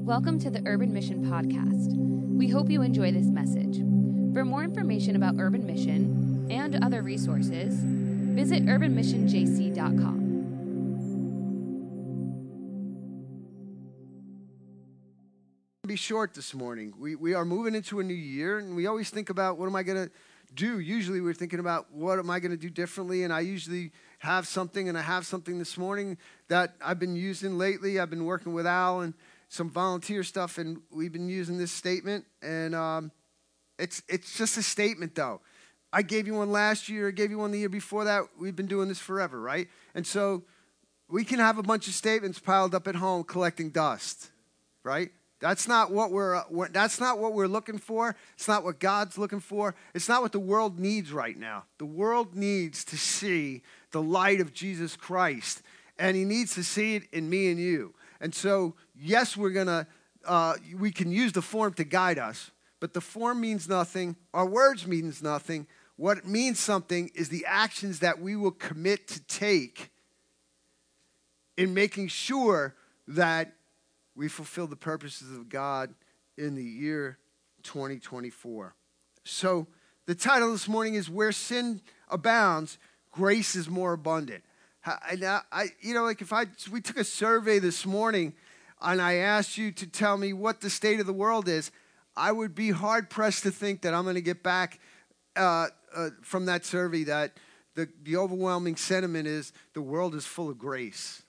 Welcome to the Urban Mission Podcast. We hope you enjoy this message. For more information about Urban Mission and other resources, visit urbanmissionjc.com. Be short this morning. We are moving into a new year, and we always think about what am I going to do. Usually we're thinking about what am I going to do differently, and I usually have something, and I have something this morning that I've been using lately. I've been working with Al and some volunteer stuff, and we've been using this statement, and it's just a statement, though. I gave you one last year. I gave you one the year before that. We've been doing this forever, right? And so we can have a bunch of statements piled up at home collecting dust, right? That's not what we're looking for. It's not what God's looking for. It's not what the world needs right now. The world needs to see the light of Jesus Christ, and he needs to see it in me and you. And so, yes, we can use the form to guide us, but the form means nothing. Our words means nothing. What means something is the actions that we will commit to take in making sure that we fulfill the purposes of God in the year 2024. So the title this morning is Where Sin Abounds, Grace is More Abundant. We took a survey this morning and I asked you to tell me what the state of the world is, I would be hard-pressed to think that I'm going to get back from that survey that the overwhelming sentiment is the world is full of grace.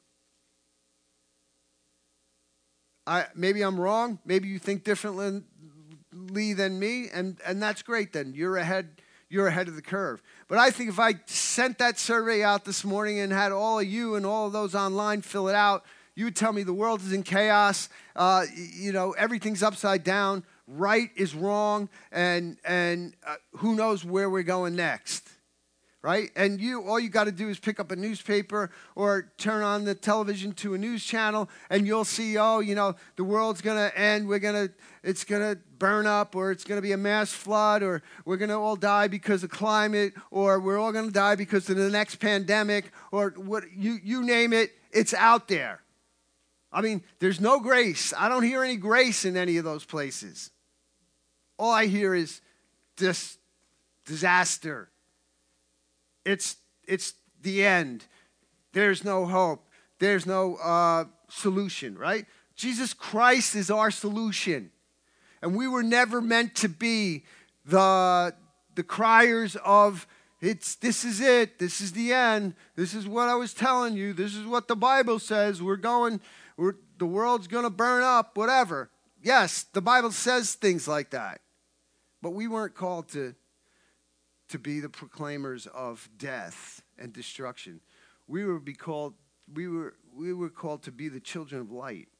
Maybe I'm wrong. Maybe you think differently than me, and that's great then. You're ahead of the curve. But I think if I sent that survey out this morning and had all of you and all of those online fill it out, you would tell me the world is in chaos, everything's upside down, right is wrong, and who knows where we're going next. Right? And all you got to do is pick up a newspaper or turn on the television to a news channel and you'll see, the world's going to end. It's going to burn up, or it's going to be a mass flood, or we're going to all die because of climate, or we're all going to die because of the next pandemic, or what you name it, it's out there. I mean, there's no grace. I don't hear any grace in any of those places. All I hear is this disaster. It's the end. There's no hope. There's no solution, right? Jesus Christ is our solution. And we were never meant to be the criers of, this is it. This is the end. This is what I was telling you. This is what the Bible says. The world's going to burn up, whatever. Yes, the Bible says things like that. But we weren't called to be the proclaimers of death and destruction. We were called to be the children of light.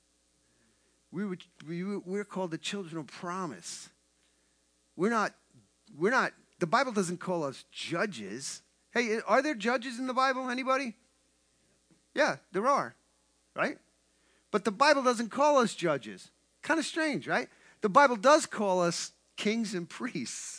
We're called the children of promise. We're not, the Bible doesn't call us judges. Hey, are there judges in the Bible? Anybody? Yeah, there are, right? But the Bible doesn't call us judges. Kind of strange, right? The Bible does call us kings and priests.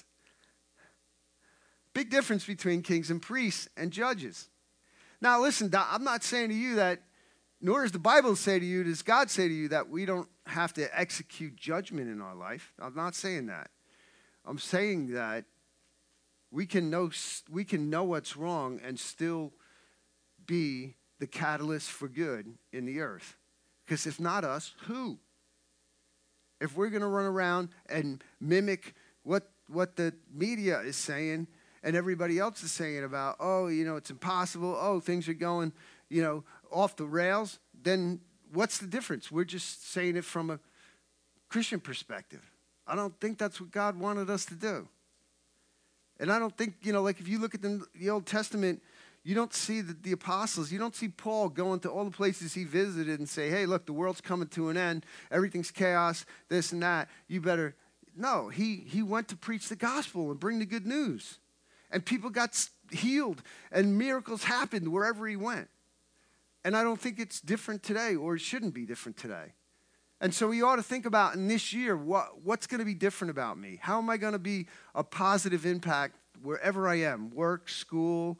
Big difference between kings and priests and judges. Now, listen, I'm not saying to you that, nor does the Bible say to you, does God say to you that we don't have to execute judgment in our life. I'm not saying that. I'm saying that we can know what's wrong and still be the catalyst for good in the earth. Because if not us, who? If we're going to run around and mimic what the media is saying, and everybody else is saying about, it's impossible, things are going, off the rails, then what's the difference? We're just saying it from a Christian perspective. I don't think that's what God wanted us to do. And I don't think, like if you look at the Old Testament, you don't see the apostles, you don't see Paul going to all the places he visited and say, hey, look, the world's coming to an end, everything's chaos, this and that, you better. No, he went to preach the gospel and bring the good news. And people got healed, and miracles happened wherever he went. And I don't think it's different today, or it shouldn't be different today. And so we ought to think about in this year, what's going to be different about me? How am I going to be a positive impact wherever I am, work, school,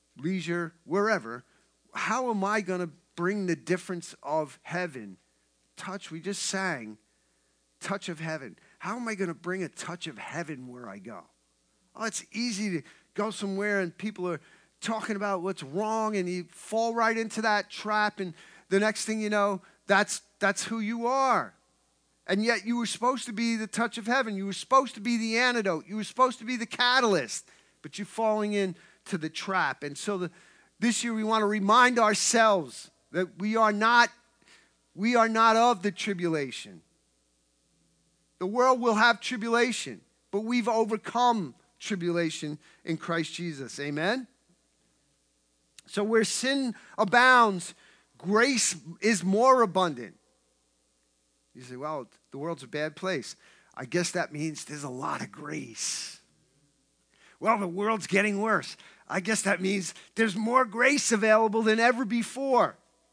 leisure, wherever? How am I going to bring the difference of heaven touch, we just sang, touch of heaven. How am I going to bring a touch of heaven where I go? Oh, it's easy to go somewhere and people are talking about what's wrong and you fall right into that trap and the next thing you know, that's who you are. And yet you were supposed to be the touch of heaven. You were supposed to be the antidote. You were supposed to be the catalyst. But you're falling into the trap. And so this year we want to remind ourselves that we are not of the tribulation. The world will have tribulation, but we've overcome tribulation in Christ Jesus. Amen? So where sin abounds, grace is more abundant. You say, well, the world's a bad place. I guess that means there's a lot of grace. Well, the world's getting worse. I guess that means there's more grace available than ever before.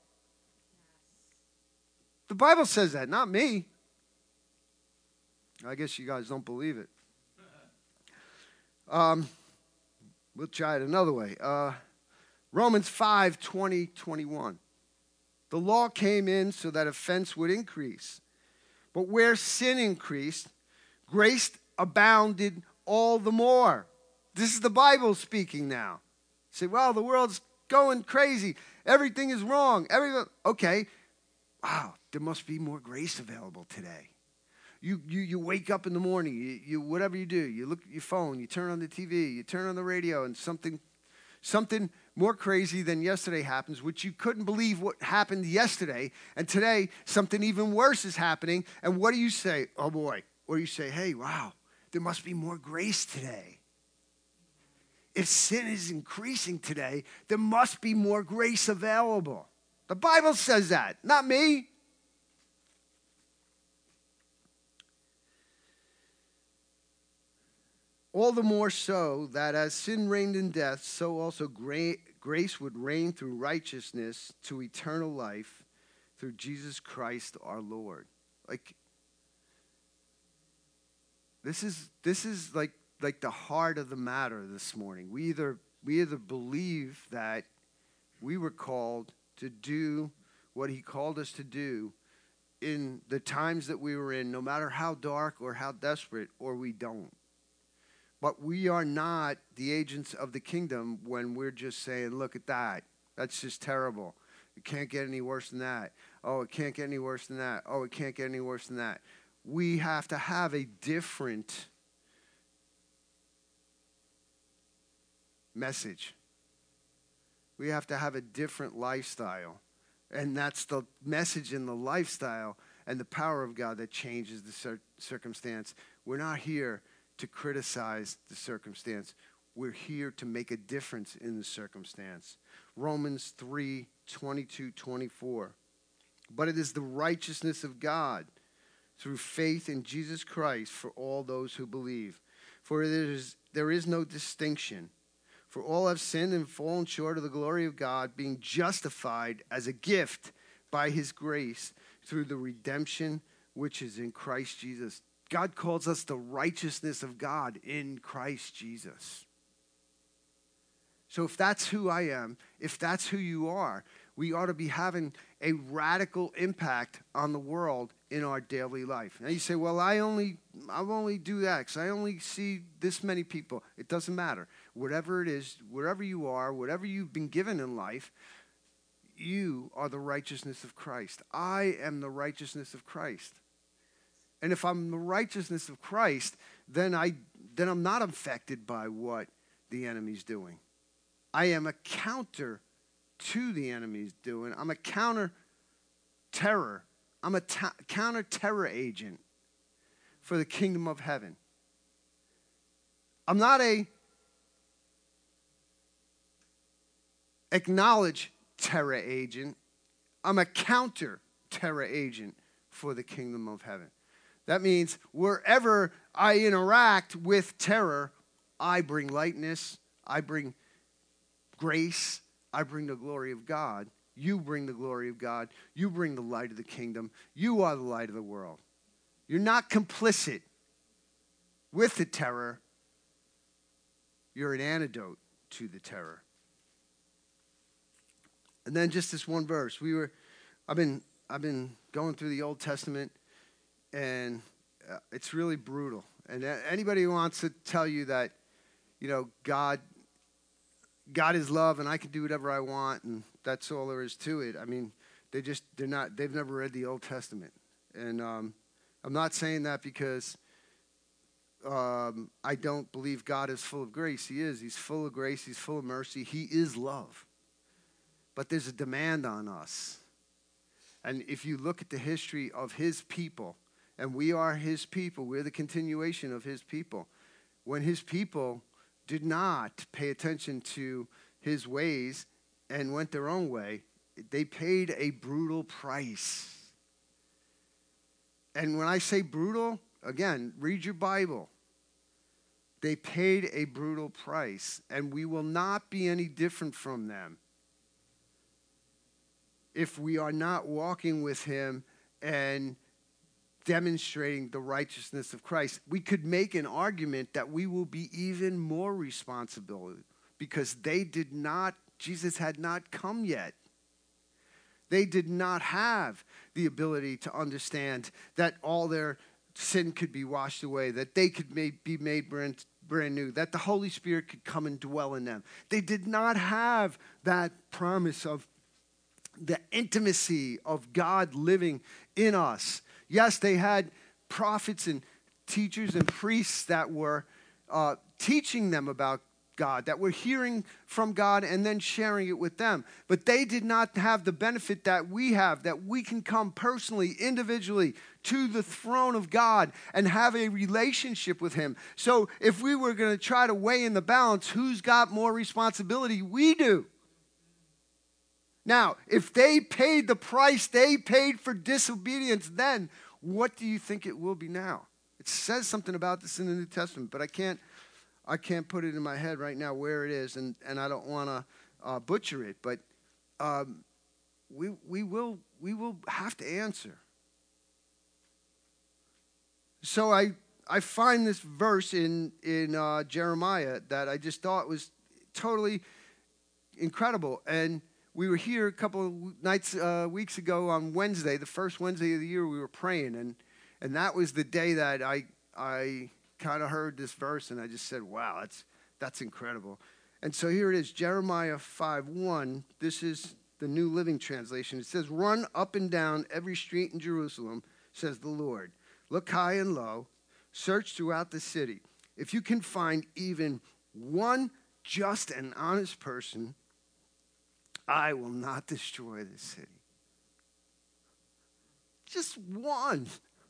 The Bible says that, not me. I guess you guys don't believe it. We'll try it another way. Romans 5, 20, 21. The law came in so that offense would increase. But where sin increased, grace abounded all the more. This is the Bible speaking now. You say, well, the world's going crazy. Everything is wrong. Okay. Wow, there must be more grace available today. You wake up in the morning, you whatever you do, you look at your phone, you turn on the TV, you turn on the radio, and something more crazy than yesterday happens, which you couldn't believe what happened yesterday, and today something even worse is happening, and what do you say? Oh boy. Or you say, hey, wow, there must be more grace today. If sin is increasing today, there must be more grace available. The Bible says that, not me. All the more so that as sin reigned in death, so also grace would reign through righteousness to eternal life through Jesus Christ our Lord. Like, this is like the heart of the matter this morning. We either believe that we were called to do what he called us to do in the times that we were in, no matter how dark or how desperate, or we don't. But we are not the agents of the kingdom when we're just saying, look at that. That's just terrible. It can't get any worse than that. Oh, it can't get any worse than that. Oh, it can't get any worse than that. We have to have a different message. We have to have a different lifestyle. And that's the message in the lifestyle and the power of God that changes the circumstance. We're not here to criticize the circumstance. We're here to make a difference in the circumstance. Romans 3, 22, 24. But it is the righteousness of God through faith in Jesus Christ for all those who believe. For there is no distinction. For all have sinned and fallen short of the glory of God, being justified as a gift by his grace through the redemption which is in Christ Jesus. God calls us the righteousness of God in Christ Jesus. So if that's who I am, if that's who you are, we ought to be having a radical impact on the world in our daily life. Now you say, well, I only do that because I only see this many people. It doesn't matter. Whatever it is, wherever you are, whatever you've been given in life, you are the righteousness of Christ. I am the righteousness of Christ. And if I'm the righteousness of Christ, then I'm not affected by what the enemy's doing. I am a counter to the enemy's doing. I'm a counter-terror. I'm a counter-terror agent for the kingdom of heaven. I'm not a acknowledged terror agent. I'm a counter-terror agent for the kingdom of heaven. That means wherever I interact with terror, I bring lightness, I bring grace, I bring the glory of God. You bring the glory of God. You bring the light of the kingdom. You are the light of the world. You're not complicit with the terror. You're an antidote to the terror. And then just this one verse. I've been I've been going through the Old Testament, and it's really brutal. And anybody who wants to tell you that, God is love and I can do whatever I want and that's all there is to it. I mean, they've never read the Old Testament. And I'm not saying that because I don't believe God is full of grace. He is. He's full of grace. He's full of mercy. He is love. But there's a demand on us. And if you look at the history of his people, and we are his people, we're the continuation of his people. When his people did not pay attention to his ways and went their own way, they paid a brutal price. And when I say brutal, again, read your Bible. They paid a brutal price, and we will not be any different from them if we are not walking with him and demonstrating the righteousness of Christ. We could make an argument that we will be even more responsible because Jesus had not come yet. They did not have the ability to understand that all their sin could be washed away, that they could be made brand new, that the Holy Spirit could come and dwell in them. They did not have that promise of the intimacy of God living in us. Yes, they had prophets and teachers and priests that were teaching them about God, that were hearing from God and then sharing it with them. But they did not have the benefit that we have, that we can come personally, individually to the throne of God and have a relationship with him. So if we were going to try to weigh in the balance, who's got more responsibility? We do. Now, if they paid the price they paid for disobedience then, what do you think it will be now? It says something about this in the New Testament, but I can't put it in my head right now where it is, and I don't want to butcher it, but we will have to answer. So I find this verse in Jeremiah that I just thought was totally incredible. And we were here a couple of weeks ago on Wednesday, the first Wednesday of the year. We were praying, and that was the day that I kind of heard this verse, and I just said, "Wow, that's incredible." And so here it is, Jeremiah 5:1. This is the New Living Translation. It says, "Run up and down every street in Jerusalem," says the Lord. "Look high and low, search throughout the city. If you can find even one just and honest person, I will not destroy this city." Just one.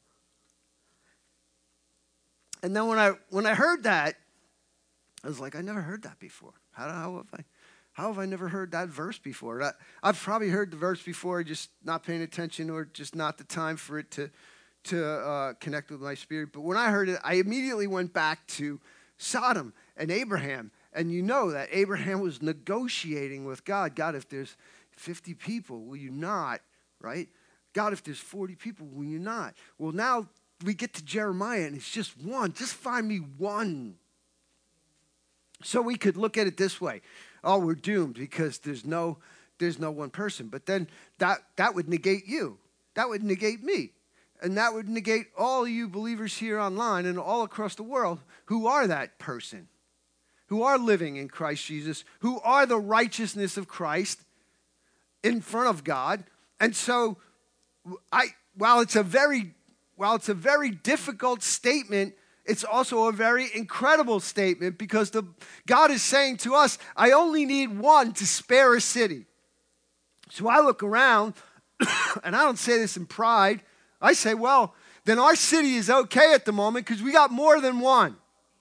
And then when I heard that, I was like, I never heard that before. How have I never heard that verse before? I've probably heard the verse before, just not paying attention or just not the time for it to connect with my spirit. But when I heard it, I immediately went back to Sodom and Abraham. And you know that Abraham was negotiating with God. God, if there's 50 people, will you not, right? God, if there's 40 people, will you not? Well, now we get to Jeremiah, and it's just one. Just find me one. So we could look at it this way. Oh, we're doomed because there's no one person. But then that would negate you. That would negate me. And that would negate all you believers here online and all across the world who are that person, who are living in Christ Jesus, who are the righteousness of Christ in front of God. And so while it's a very difficult statement, it's also a very incredible statement because God is saying to us, I only need one to spare a city. So I look around, and I don't say this in pride. I say, well, then our city is okay at the moment because we got more than one.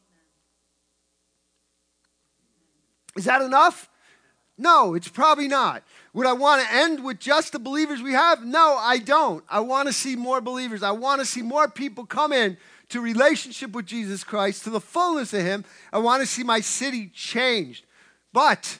Is that enough? No, it's probably not. Would I want to end with just the believers we have? No, I don't. I want to see more believers. I want to see more people come in to relationship with Jesus Christ, to the fullness of him. I want to see my city changed. But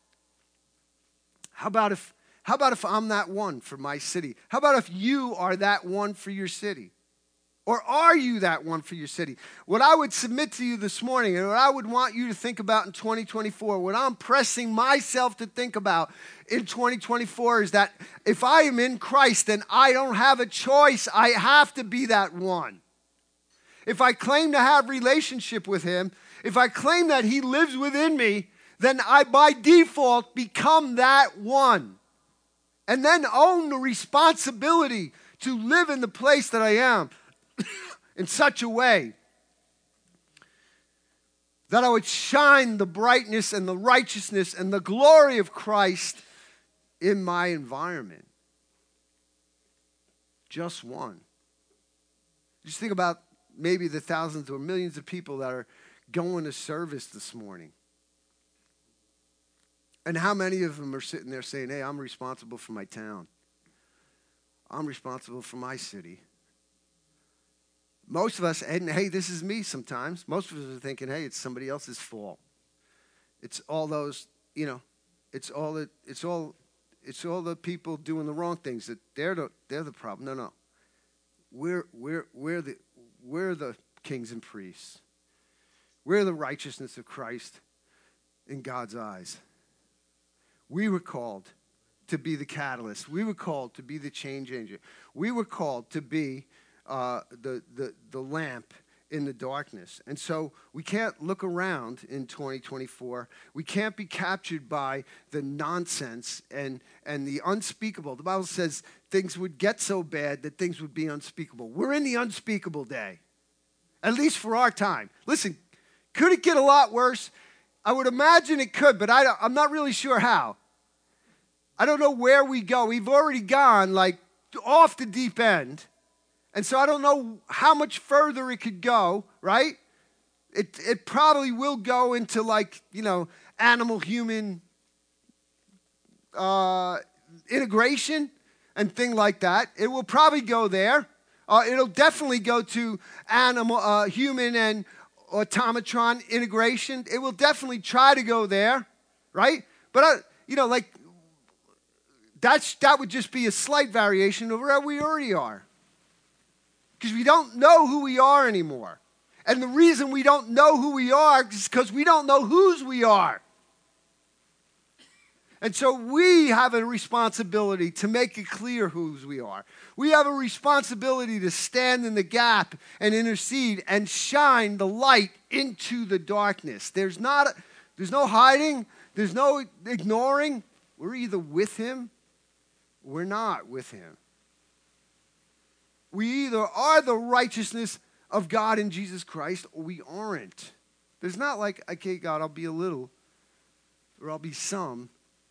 how about if I'm that one for my city? How about if you are that one for your city? Or are you that one for your city? What I would submit to you this morning, and what I would want you to think about in 2024, what I'm pressing myself to think about in 2024 is that if I am in Christ, then I don't have a choice. I have to be that one. If I claim to have relationship with him, if I claim that he lives within me, then I by default become that one. And then own the responsibility to live in the place that I am in such a way that I would shine the brightness and the righteousness and the glory of Christ in my environment. Just one. Just think about maybe the thousands or millions of people that are going to service this morning. And how many of them are sitting there saying, hey, I'm responsible for my town. I'm responsible for my city. Most of us, and hey, this is me sometimes, most of us are thinking, hey, it's somebody else's fault. It's all those, it's all the people doing the wrong things, that they're the problem. No. We're the kings and priests. We're the righteousness of Christ in God's eyes. We were called to be the catalyst. We were called to be the change agent. We were called to be the lamp in the darkness. And so we can't look around in 2024. We can't be captured by the nonsense and the unspeakable. The Bible says things would get so bad that things would be unspeakable. We're in the unspeakable day, at least for our time. Listen, could it get a lot worse? I would imagine it could, but I'm not really sure how. I don't know where we go. We've already gone like off the deep end. And so I don't know how much further it could go, right? It probably will go into animal-human integration and thing like that. It will probably go there. It'll definitely go to human and automatron integration. It will definitely try to go there, right? But that would just be a slight variation of where we already are. Because we don't know who we are anymore. And the reason we don't know who we are is because we don't know whose we are. And so we have a responsibility to make it clear whose we are. We have a responsibility to stand in the gap and intercede and shine the light into the darkness. There's no hiding. There's no ignoring. We're either with him or we're not with him. We either are the righteousness of God in Jesus Christ or we aren't. There's not like, okay, God, I'll be a little or I'll be some.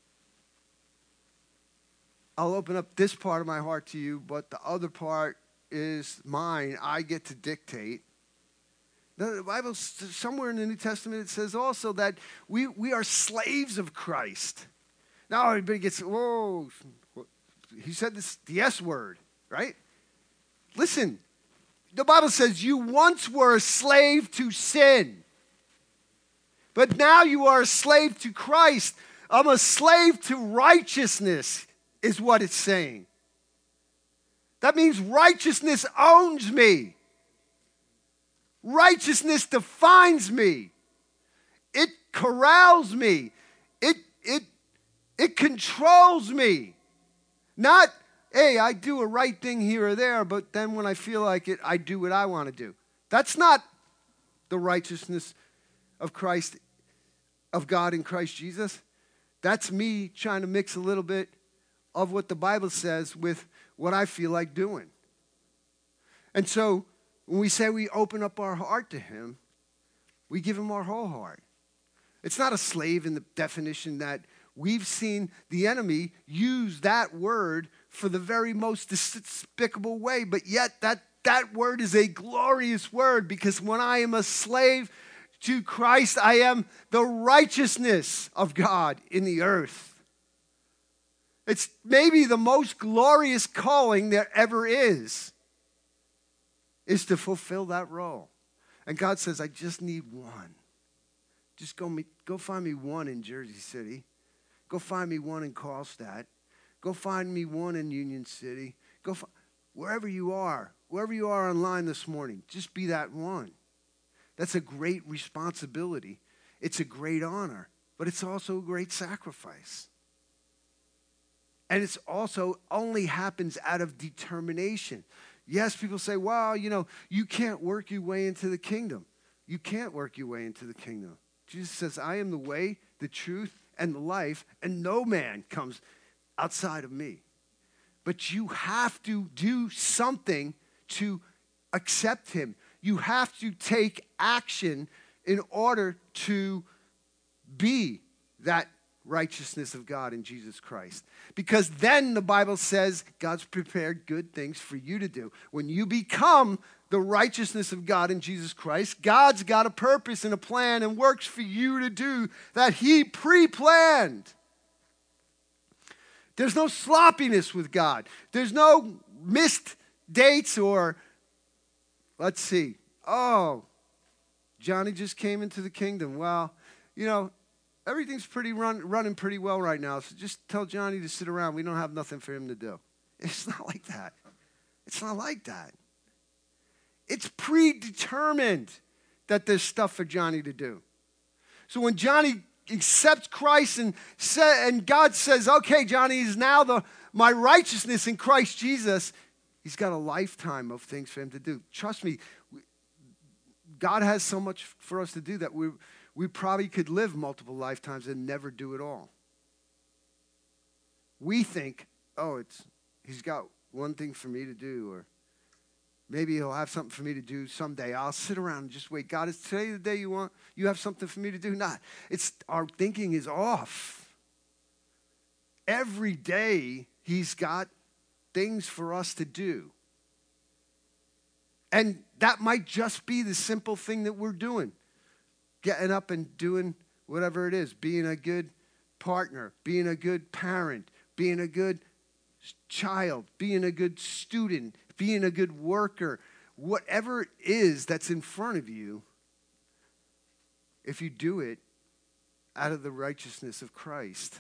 I'll open up this part of my heart to you, but the other part is mine. I get to dictate. The Bible, somewhere in the New Testament, it says also that we are slaves of Christ. Now everybody gets, whoa, he said this, the S word, right? Listen, the Bible says you once were a slave to sin, but now you are a slave to Christ. I'm a slave to righteousness, is what it's saying. That means righteousness owns me. Righteousness defines me. It corrals me. It controls me. Not, hey, I do a right thing here or there, but then when I feel like it, I do what I want to do. That's not the righteousness of Christ, of God in Christ Jesus. That's me trying to mix a little bit of what the Bible says with what I feel like doing. And so when we say we open up our heart to him, we give him our whole heart. It's not a slave in the definition that we've seen the enemy use that word for the very most despicable way, but yet that word is a glorious word, because when I am a slave to Christ, I am the righteousness of God in the earth. It's maybe the most glorious calling there ever is to fulfill that role. And God says, I just need one. Just go find me one in Jersey City. Go find me one in Carlstadt. Go find me one in Union City. wherever you are online this morning, just be that one. That's a great responsibility. It's a great honor, but it's also a great sacrifice. And it's also only happens out of determination. Yes, people say, well, you can't work your way into the kingdom. You can't work your way into the kingdom. Jesus says, I am the way, the truth, and the life, and no man comes outside of me. But you have to do something to accept him. You have to take action in order to be that righteousness of God in Jesus Christ. Because then the Bible says God's prepared good things for you to do. When you become the righteousness of God in Jesus Christ, God's got a purpose and a plan and works for you to do that he pre-planned. There's no sloppiness with God. There's no missed dates or, let's see, oh, Johnny just came into the kingdom. Well, everything's running pretty well right now, so just tell Johnny to sit around. We don't have nothing for him to do. It's not like that. It's not like that. It's predetermined that there's stuff for Johnny to do. So when Johnny accepts Christ and God says, okay, Johnny is now my righteousness in Christ Jesus, he's got a lifetime of things for him to do. Trust me, God has so much for us to do that we probably could live multiple lifetimes and never do it all. We think, he's got one thing for me to do, or maybe he'll have something for me to do someday. I'll sit around and just wait. God, is today the day you have something for me to do? Nah, our thinking is off. Every day he's got things for us to do. And that might just be the simple thing that we're doing. Getting up and doing whatever it is. Being a good partner. Being a good parent. Being a good child. Being a good student. Being a good worker. Whatever it is that's in front of you, if you do it out of the righteousness of Christ,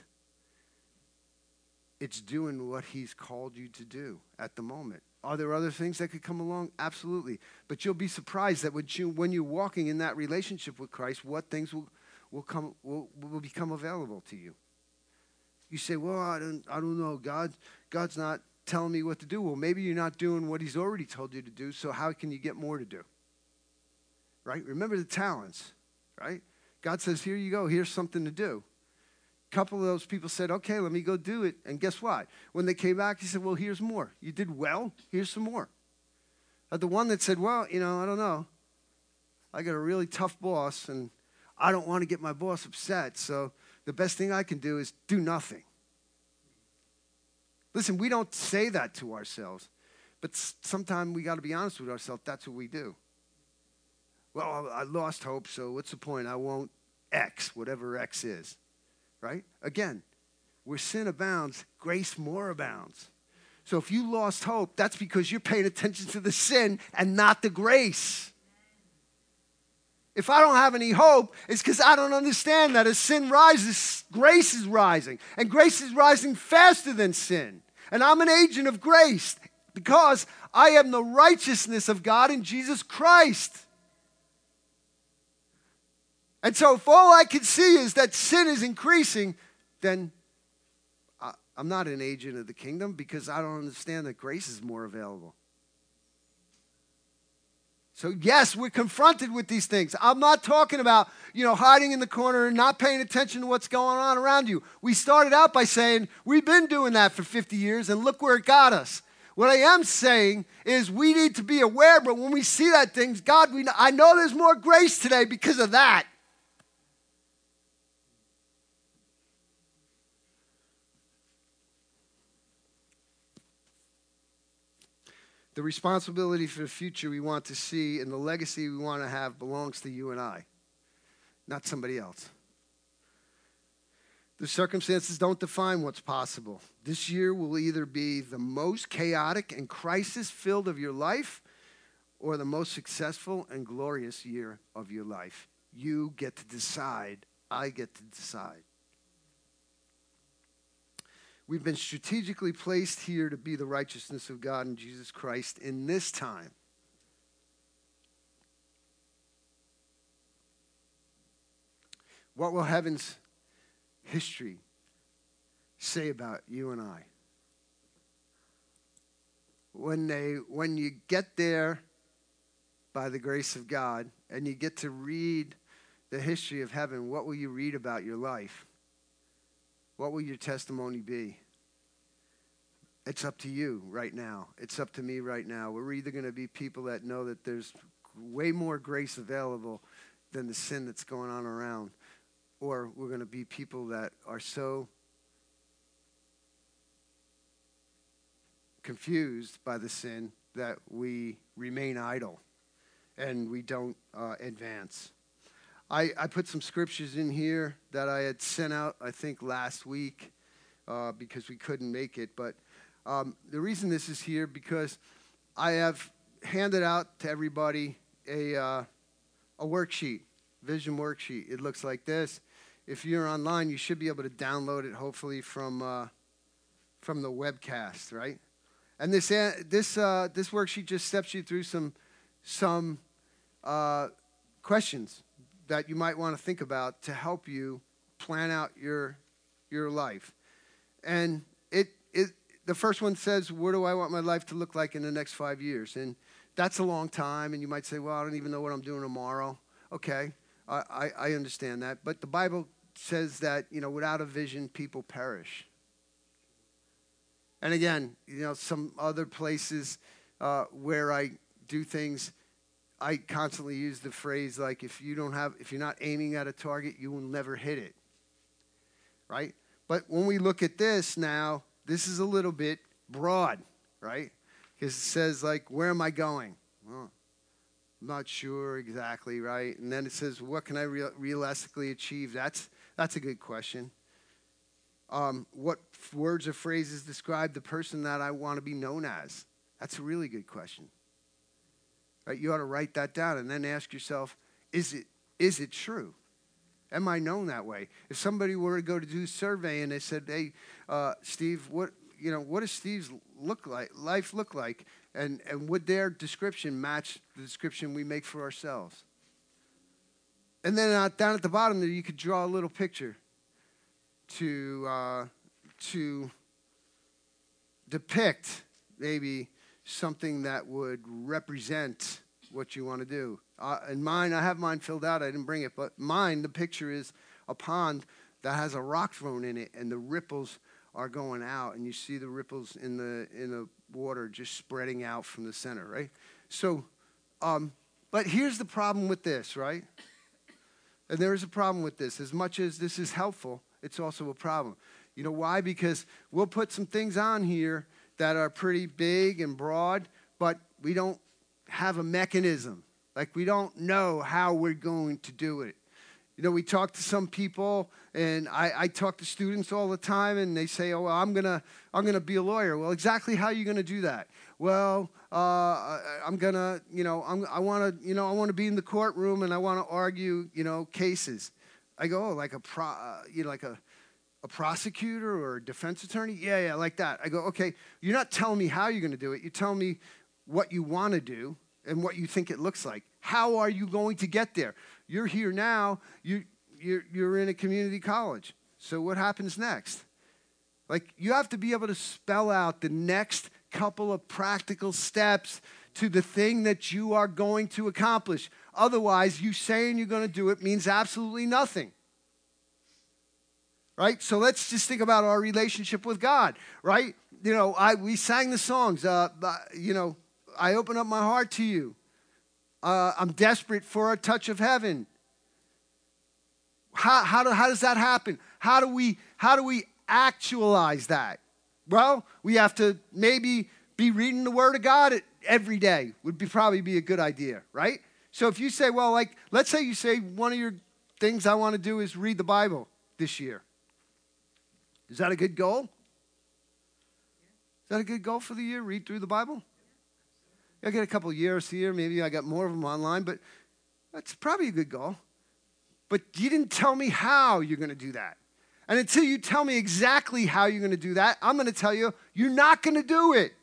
it's doing what he's called you to do at the moment. Are there other things that could come along? Absolutely. But you'll be surprised that when you're walking in that relationship with Christ, what things will become available to you. You say, well, I don't know. God's not telling me what to do. Well, maybe you're not doing what he's already told you to do, so how can you get more to do? Right? Remember the talents, right? God says, here you go. Here's something to do. A couple of those people said, okay, let me go do it. And guess what? When they came back, he said, well, here's more. You did well. Here's some more. The one that said, well, I don't know. I got a really tough boss, and I don't want to get my boss upset, so the best thing I can do is do nothing. Listen, we don't say that to ourselves, but sometimes we got to be honest with ourselves. That's what we do. Well, I lost hope, so what's the point? I won't X, whatever X is. Right? Again, where sin abounds, grace more abounds. So if you lost hope, that's because you're paying attention to the sin and not the grace. If I don't have any hope, it's because I don't understand that as sin rises, grace is rising. And grace is rising faster than sin. And I'm an agent of grace because I am the righteousness of God in Jesus Christ. And so if all I can see is that sin is increasing, then I'm not an agent of the kingdom because I don't understand that grace is more available. So yes, we're confronted with these things. I'm not talking about, hiding in the corner and not paying attention to what's going on around you. We started out by saying, we've been doing that for 50 years and look where it got us. What I am saying is we need to be aware, but when we see that things, God, I know there's more grace today because of that. The responsibility for the future we want to see and the legacy we want to have belongs to you and I, not somebody else. The circumstances don't define what's possible. This year will either be the most chaotic and crisis-filled of your life or the most successful and glorious year of your life. You get to decide. I get to decide. We've been strategically placed here to be the righteousness of God in Jesus Christ in this time. What will heaven's history say about you and I? When you get there by the grace of God and you get to read the history of heaven, what will you read about your life? What will your testimony be? It's up to you right now. It's up to me right now. We're either going to be people that know that there's way more grace available than the sin that's going on around, or we're going to be people that are so confused by the sin that we remain idle and we don't advance. I put some scriptures in here that I had sent out, I think, last week because we couldn't make it. But the reason this is here, because I have handed out to everybody a worksheet, vision worksheet. It looks like this. If you're online, you should be able to download it, hopefully, from the webcast, right? And this worksheet just steps you through some questions that you might want to think about to help you plan out your life. And the first one says, where do I want my life to look like in the next 5 years? And that's a long time, and you might say, well, I don't even know what I'm doing tomorrow. Okay, I understand that. But the Bible says that, without a vision, people perish. And again, some other places where I do things, I constantly use the phrase like, if you're not aiming at a target, you will never hit it, right? But when we look at this now, this is a little bit broad, right? Because it says like, where am I going? Well, I'm not sure exactly, right? And then it says, what can I realistically achieve? That's a good question. What words or phrases describe the person that I want to be known as? That's a really good question. Right? You ought to write that down and then ask yourself, is it true? Am I known that way? If somebody were to go to do a survey and they said, hey, Steve, what does Steve's life look like? And would their description match the description we make for ourselves? And then down at the bottom there, you could draw a little picture to depict maybe something that would represent what you want to do. And mine, I have mine filled out. I didn't bring it, but mine, the picture is a pond that has a rock thrown in it, and the ripples are going out, and you see the ripples in the water just spreading out from the center, right? So, but here's the problem with this, right? And there is a problem with this. As much as this is helpful, it's also a problem. You know why? Because we'll put some things on here that are pretty big and broad, but we don't have a mechanism. Like, we don't know how we're going to do it. We talk to some people, and I talk to students all the time, and they say, "Oh, well, I'm gonna be a lawyer." Well, exactly how are you gonna do that? Well, I'm gonna, I want to be in the courtroom, and I want to argue, cases. I go, oh, like a prosecutor or a defense attorney? Yeah, like that. I go, okay, you're not telling me how you're going to do it. You're telling me what you want to do and what you think it looks like. How are you going to get there? You're here now. You're in a community college. So what happens next? Like, you have to be able to spell out the next couple of practical steps to the thing that you are going to accomplish. Otherwise, you saying you're going to do it means absolutely nothing. Right? So let's just think about our relationship with God, right? We sang the songs, I open up my heart to you. I'm desperate for a touch of heaven. How does that happen? How do we actualize that? Well, we have to maybe be reading the Word of God every day. Probably be a good idea, right? So if you say, well, like, let's say you say one of your things I want to do is read the Bible this year. Is that a good goal? Is that a good goal for the year? Read through the Bible? I get a couple of years here. Maybe I got more of them online, but that's probably a good goal. But you didn't tell me how you're going to do that. And until you tell me exactly how you're going to do that, I'm going to tell you, you're not going to do it.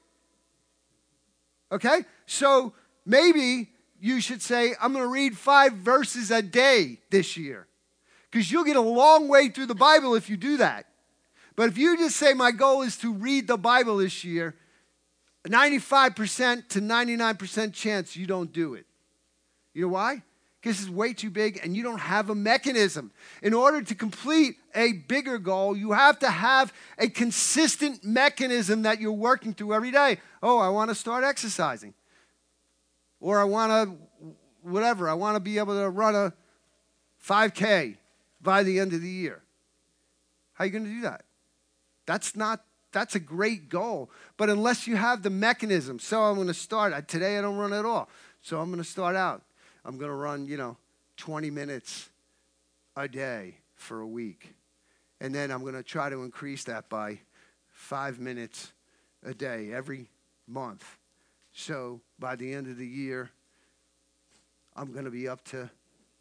Okay? So maybe you should say, I'm going to read 5 verses a day this year. Because you'll get a long way through the Bible if you do that. But if you just say, my goal is to read the Bible this year, 95% to 99% chance you don't do it. You know why? Because it's way too big and you don't have a mechanism. In order to complete a bigger goal, you have to have a consistent mechanism that you're working through every day. Oh, I want to start exercising. Or I want to, whatever, I want to be able to run a 5K by the end of the year. How are you going to do that? That's a great goal. But unless you have the mechanism, so I'm going to start. Today I don't run at all. So I'm going to start out. I'm going to run, 20 minutes a day for a week. And then I'm going to try to increase that by 5 minutes a day every month. So by the end of the year, I'm going to be up to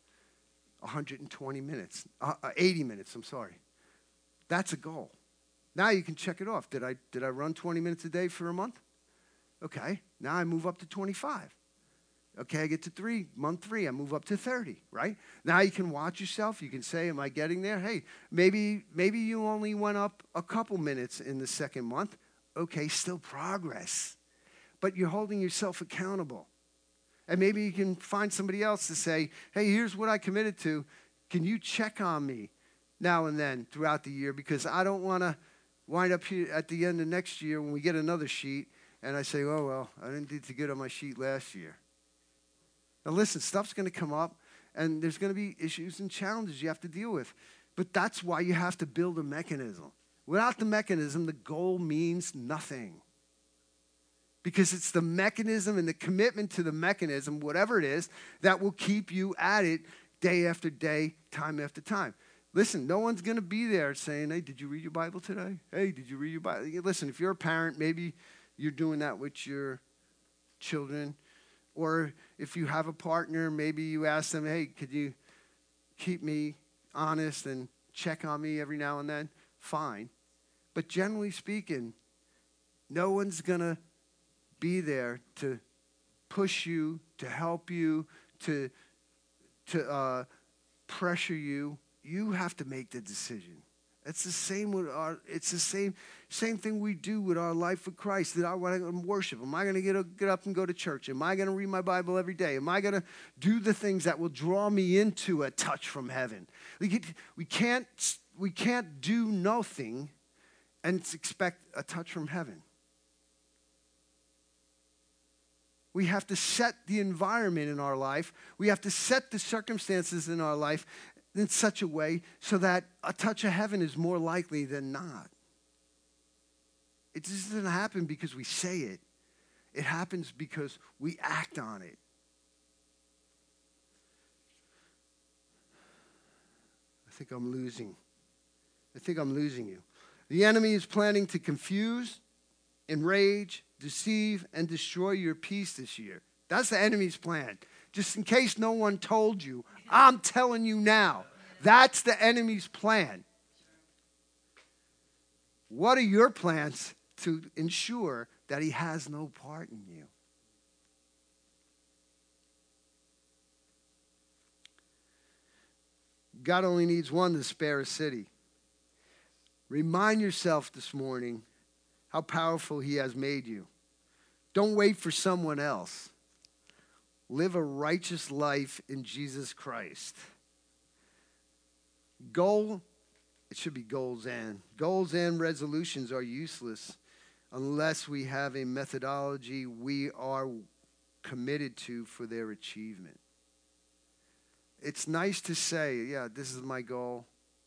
120 minutes, 80 minutes, I'm sorry. That's a goal. Now you can check it off. Did I run 20 minutes a day for a month? Okay, now I move up to 25. Okay, I get to month 3, I move up to 30, right? Now you can watch yourself. You can say, am I getting there? Hey, maybe you only went up a couple minutes in the second month. Okay, still progress. But you're holding yourself accountable. And maybe you can find somebody else to say, hey, here's what I committed to. Can you check on me now and then throughout the year? Because I don't want to wind up here at the end of next year when we get another sheet and I say, oh, well, I didn't do too good on my sheet last year. Now, listen, stuff's going to come up, and there's going to be issues and challenges you have to deal with. But that's why you have to build a mechanism. Without the mechanism, the goal means nothing. Because it's the mechanism and the commitment to the mechanism, whatever it is, that will keep you at it day after day, time after time. Listen, no one's going to be there saying, hey, did you read your Bible today? Hey, did you read your Bible? Listen, if you're a parent, maybe you're doing that with your children. Or if you have a partner, maybe you ask them, hey, could you keep me honest and check on me every now and then? Fine. But generally speaking, no one's going to be there to push you, to help you, to pressure you. You have to make the decision. It's the same with it's the same thing we do with our life with Christ. That I want to worship. Am I going to get up and go to church? Am I going to read my Bible every day? Am I going to do the things that will draw me into a touch from heaven? We can't do nothing and expect a touch from heaven. We have to set the environment in our life. We have to set the circumstances in our life in such a way so that a touch of heaven is more likely than not. It just doesn't happen because we say it. It happens because we act on it. I think I'm losing you. The enemy is planning to confuse, enrage, deceive, and destroy your peace this year. That's the enemy's plan. Just in case no one told you, I'm telling you now. That's the enemy's plan. What are your plans to ensure that he has no part in you? God only needs one to spare a city. Remind yourself this morning how powerful he has made you. Don't wait for someone else. Live a righteous life in Jesus Christ. It should be goals and resolutions are useless unless we have a methodology we are committed to for their achievement. It's nice to say, yeah, this is my goal.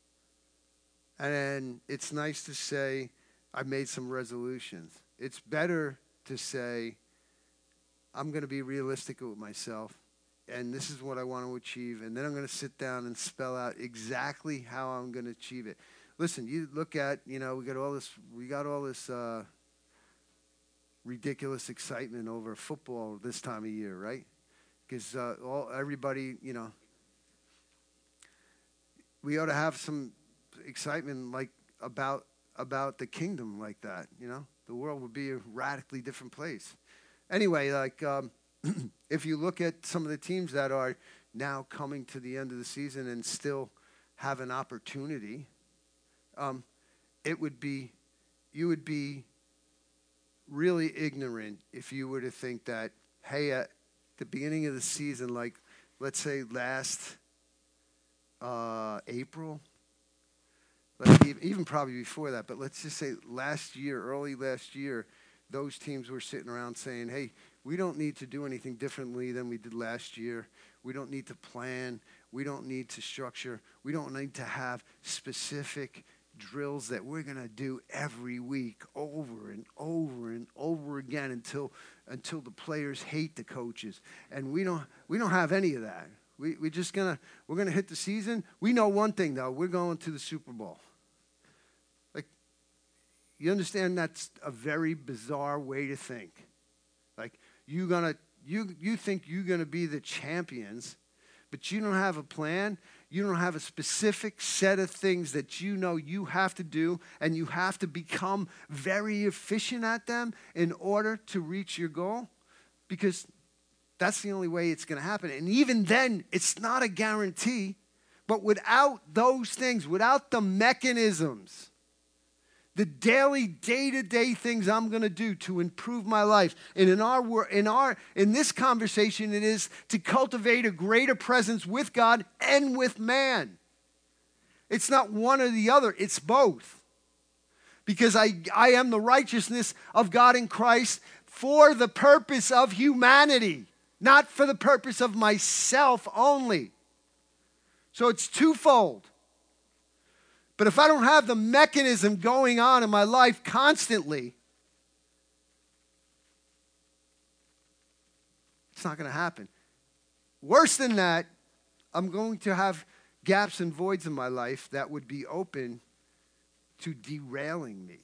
And it's nice to say, I made some resolutions. It's better to say, I'm going to be realistic with myself, and this is what I want to achieve, and then I'm going to sit down and spell out exactly how I'm going to achieve it. Listen, you look at, we got all this ridiculous excitement over football this time of year, right? Because everybody, we ought to have some excitement like about the kingdom like that. You know, the world would be a radically different place. Anyway, like if you look at some of the teams that are now coming to the end of the season and still have an opportunity, you would be really ignorant if you were to think that, hey, at the beginning of the season, like let's say last April, even probably before that, but let's just say early last year, those teams were sitting around saying, hey, we don't need to do anything differently than we did last year. We don't need to plan. We don't need to structure. We don't need to have specific drills that we're going to do every week over and over and over again until the players hate the coaches. And we don't have any of that. We're going to hit the season. We know one thing, though. We're going to the Super Bowl. Like, you understand that's a very bizarre way to think. Like, you think you're going to be the champions, but you don't have a plan. You don't have a specific set of things that you know you have to do, and you have to become very efficient at them in order to reach your goal, because that's the only way it's going to happen. And even then, it's not a guarantee. But without those things, without the mechanisms, the daily, day-to-day things I'm going to do to improve my life, and in this conversation, it is to cultivate a greater presence with God and with man. It's not one or the other; it's both. Because I am the righteousness of God in Christ for the purpose of humanity, not for the purpose of myself only. So it's twofold. But if I don't have the mechanism going on in my life constantly, it's not going to happen. Worse than that, I'm going to have gaps and voids in my life that would be open to derailing me.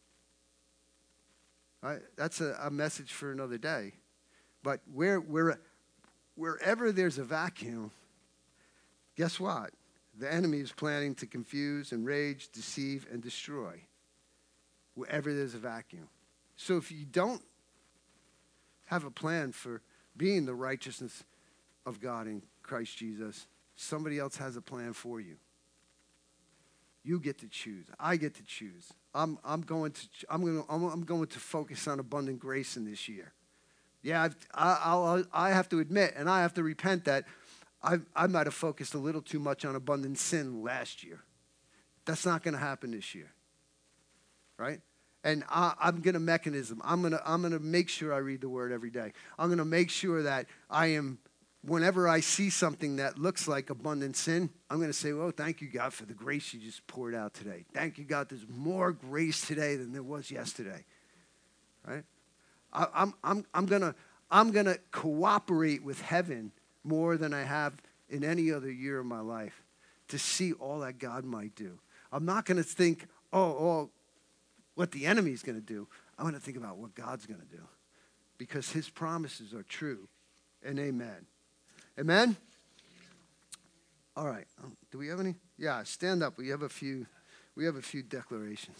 That's a message for another day. But wherever there's a vacuum, guess what? The enemy is planning to confuse, enrage, deceive, and destroy wherever there's a vacuum. So if you don't have a plan for being the righteousness of God in Christ Jesus, somebody else has a plan for you. You get to choose. I get to choose. I'm going to focus on abundant grace in this year. Yeah, I have to admit, and I have to repent that I might have focused a little too much on abundant sin last year. That's not going to happen this year, right? And I'm going to mechanism. I'm going to make sure I read the Word every day. I'm going to make sure that whenever I see something that looks like abundant sin, I'm going to say, "Oh, thank you, God, for the grace you just poured out today. Thank you, God. There's more grace today than there was yesterday." Right? I'm gonna cooperate with heaven more than I have in any other year of my life to see all that God might do. I'm not going to think, what the enemy's going to do. I'm going to think about what God's going to do, because his promises are true and amen. Amen? All right. Do we have any? Yeah, stand up. We have a few declarations.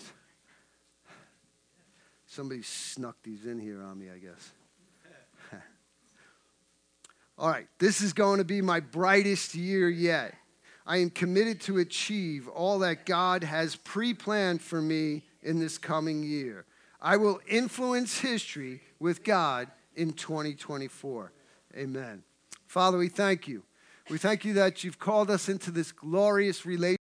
Somebody snuck these in here on me, I guess. All right, this is going to be my brightest year yet. I am committed to achieve all that God has pre-planned for me in this coming year. I will influence history with God in 2024. Amen. Father, we thank you. We thank you that you've called us into this glorious relationship.